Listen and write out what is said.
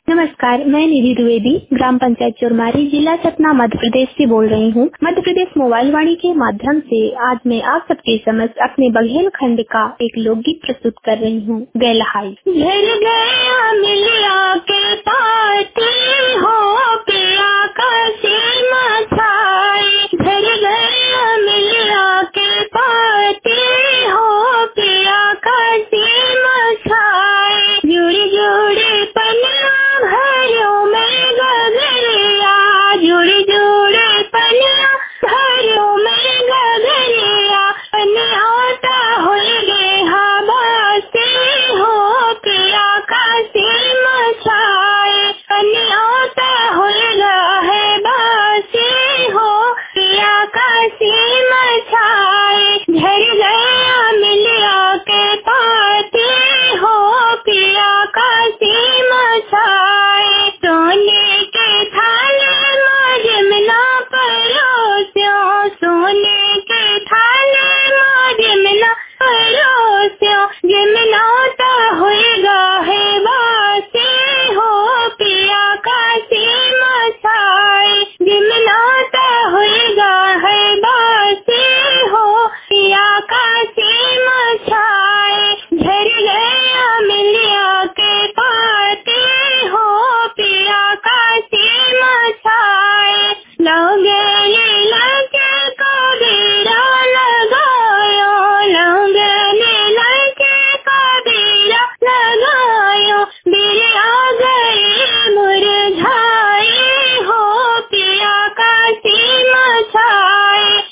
नमस्कार, मैं निधि द्विवेदी ग्राम पंचायत चुरमारी, जिला सतना, मध्य प्रदेश से बोल रही हूँ। मध्य प्रदेश मोबाइल वाणी के माध्यम से आज मैं आप सबके समक्ष अपने बघेल खंड का एक लोकगीत प्रस्तुत कर रही हूँ। गैलहाई। घर गया मिलिया के